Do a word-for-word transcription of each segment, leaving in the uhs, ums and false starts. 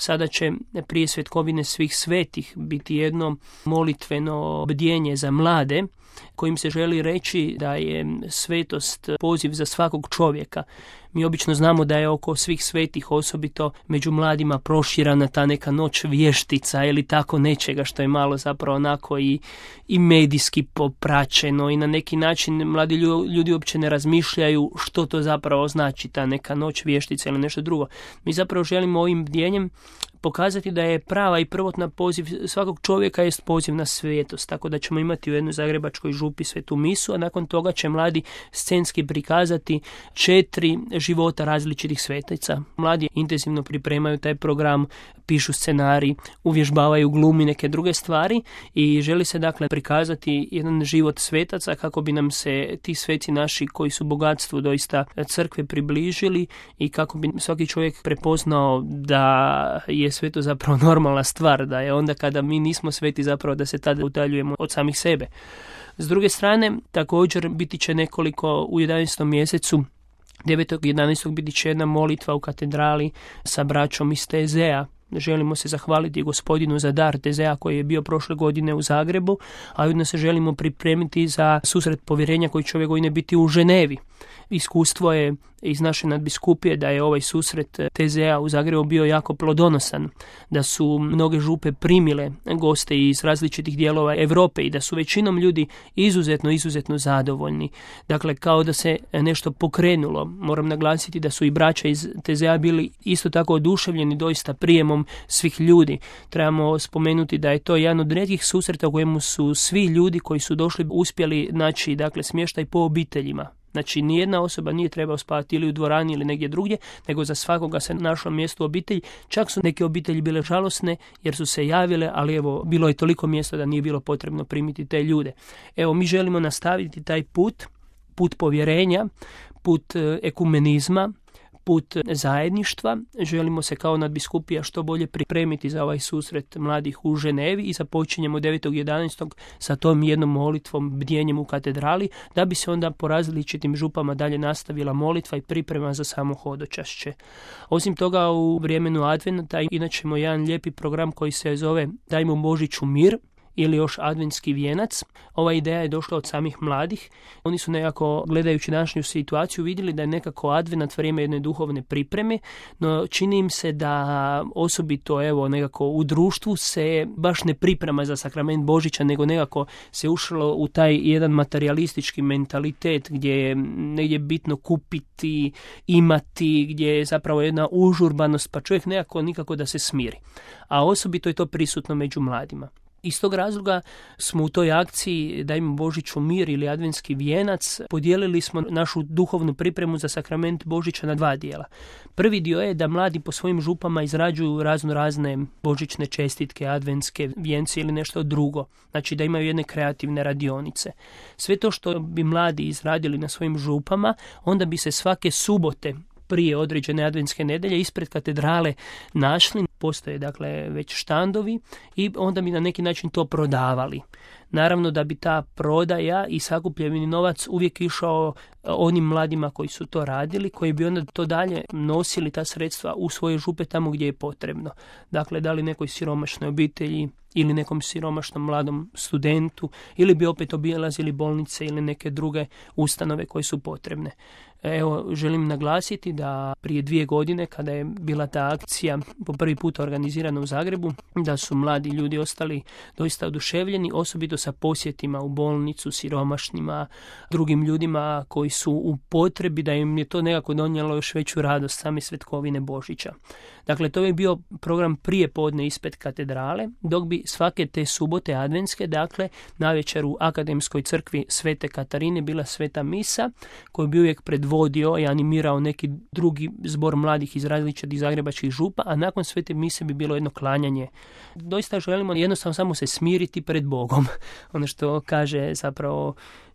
Sada će prije Svetkovine svih svetih biti jedno molitveno bdjenje za mlade, kojim se želi reći da je svetost poziv za svakog čovjeka. Mi obično znamo da je oko svih svetih, osobito među mladima, proširana ta neka noć vještica ili tako nečega što je malo zapravo onako i, i medijski popraćeno i na neki način mladi ljudi uopće ne razmišljaju što to zapravo znači ta neka noć vještica ili nešto drugo. Mi zapravo želimo ovim bdjenjem pokazati da je prava i prvotna poziv svakog čovjeka jest poziv na svetost, tako da ćemo imati u jednoj zagrebačkoj župi svetu misu, a nakon toga će mladi scenski prikazati četiri života različitih svetica. Mladi intenzivno pripremaju taj program, pišu scenarij, uvježbavaju glumi neke druge stvari i želi se dakle prikazati jedan život svetaca kako bi nam se ti sveci naši koji su bogatstvo doista crkve približili i kako bi svaki čovjek prepoznao da je sve to zapravo normalna stvar, da je onda kada mi nismo sveti zapravo da se tada udaljujemo od samih sebe. S druge strane, također biti će nekoliko u jedanaestom mjesecu, devetog jedanaestog biti će jedna molitva u katedrali sa braćom iz T Z A. Želimo se zahvaliti gospodinu za dar T Z A koji je bio prošle godine u Zagrebu, a ujedno se želimo pripremiti za susret povjerenja koji će ove godine biti u Ženevi. Iskustvo je iz naše nadbiskupije da je ovaj susret T Z A u Zagrebu bio jako plodonosan, da su mnoge župe primile goste iz različitih dijelova Europe i da su većinom ljudi izuzetno, izuzetno zadovoljni. Dakle, kao da se nešto pokrenulo. Moram naglasiti da su i braća iz T Z A bili isto tako oduševljeni doista prijemom svih ljudi. Trebamo spomenuti da je to jedan od rijetkih susreta u kojemu su svi ljudi koji su došli uspjeli naći dakle, smještaj po obiteljima. Znači, nijedna osoba nije trebao spavati ili u dvorani ili negdje drugdje, nego za svakoga se našlo mjesto u obitelji. Čak su neke obitelji bile žalosne jer su se javile, ali evo, bilo je toliko mjesta da nije bilo potrebno primiti te ljude. Evo, mi želimo nastaviti taj put, put povjerenja, put ekumenizma, put zajedništva. Želimo se kao nadbiskupija što bolje pripremiti za ovaj susret mladih u Ženevi i započinjemo devetog jedanaestog sa tom jednom molitvom, bdjenjem u katedrali, da bi se onda po različitim župama dalje nastavila molitva i priprema za samo hodočašće. Osim toga, u vremenu Adventa inače imamo jedan lijepi program koji se zove Dajmo Božiću mir, ili još adventski vijenac. Ova ideja je došla od samih mladih. Oni su nekako, gledajući današnju situaciju, vidjeli da je nekako advent vrijeme jedne duhovne pripreme, no čini im se da osobito evo nekako u društvu se baš ne priprema za sakrament Božića, nego nekako se ušlo u taj jedan materijalistički mentalitet gdje je negdje bitno kupiti, imati, gdje je zapravo jedna užurbanost, pa čovjek nekako nikako da se smiri. A osobito je to prisutno među mladima. Iz tog razloga smo u toj akciji Dajmo Božiću mir ili adventski vijenac podijelili smo našu duhovnu pripremu za sakrament Božića na dva dijela. Prvi dio je da mladi po svojim župama izrađuju razno razne božićne čestitke, adventske vijence ili nešto drugo. Znači da imaju jedne kreativne radionice. Sve to što bi mladi izradili na svojim župama, onda bi se svake subote prije određene adventske nedelje ispred katedrale našli, postoje dakle već štandovi i onda bi na neki način to prodavali. Naravno da bi ta prodaja i sakupljeni novac uvijek išao onim mladima koji su to radili, koji bi onda to dalje nosili ta sredstva u svoje župe tamo gdje je potrebno. Dakle, da li nekoj siromašnoj obitelji ili nekom siromašnom mladom studentu, ili bi opet obilazili bolnice ili neke druge ustanove koje su potrebne. Evo, želim naglasiti da prije dvije godine, kada je bila ta akcija po prvi put organizirana u Zagrebu, da su mladi ljudi ostali doista oduševljeni, osobito sa posjetima u bolnicu, siromašnima, drugim ljudima koji su u potrebi, da im je to nekako donijelo još veću radost same Svetkovine Božića. Dakle, to je bio program prije podne ispred katedrale, dok bi svake te subote adventske, dakle, navečer u Akademskoj crkvi Svete Katarine bila sveta misa, koju bi uvijek predvodio i animirao neki drugi zbor mladih iz različitih zagrebačkih župa, a nakon svete mise bi bilo jedno klanjanje. Doista želimo jednostavno samo se smiriti pred Bogom. Ono što kaže zapravo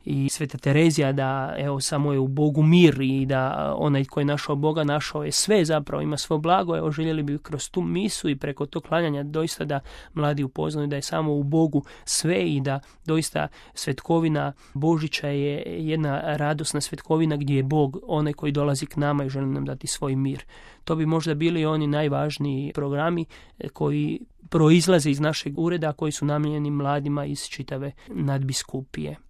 i Sveta Terezija da evo samo je u Bogu mir i da onaj koji je našao Boga našao je sve, zapravo ima svo blago. Evo željeli bi kroz tu misu i preko tog klanjanja doista da mladi upoznaju da je samo u Bogu sve i da doista svetkovina Božića je jedna radosna svetkovina gdje je Bog onaj koji dolazi k nama i želi nam dati svoj mir. To bi možda bili oni najvažniji programi koji proizlaze iz našeg ureda, koji su namijenjeni mladima iz čitave nadbiskupije.